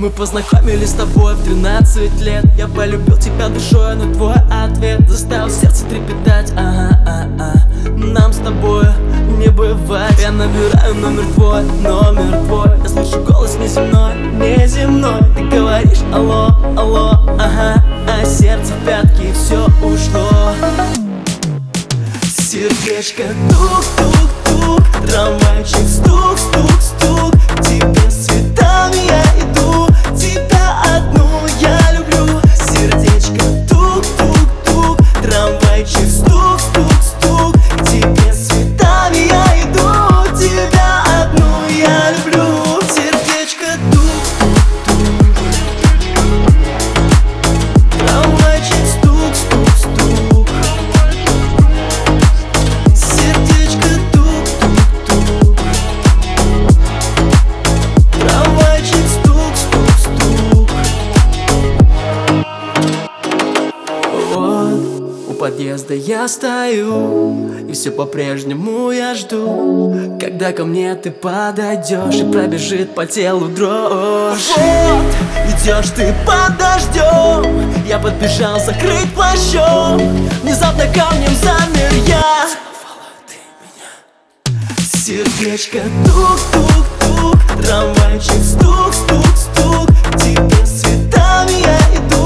Мы познакомились с тобой в 13 лет. Я полюбил тебя душой, но твой ответ заставил сердце трепетать. Нам с тобой не бывать. Я набираю номер твой. Я слышу голос неземной, неземной. Ты говоришь алло, алло, ага. А сердце в пятки, все ушло. Сердечко тук-тук-тук, трамвайчик стук-стук-стук. К тебе с цветами я иду, тебя одну я люблю. Сердечко тук-тук-тук, трамвайчик стук-стук-стук. К тебе с цветами я иду, тебя одну я люблю. Сердечко тук-тук-тук, трамвайчик стук-стук-стук. Сердечко тук-тук-тук, трамвайчик стук-стук-стук. Вот у подъезда я стою, и все по-прежнему я жду, когда ко мне ты подойдешь и пробежит по телу дрожь. Вот идешь ты под дождем, я подбежал закрыть плащом. Внезапно камнем замер я. Сердечко тук-тук-тук, трамвайчик стук-стук-стук. К тебе с цветами я иду,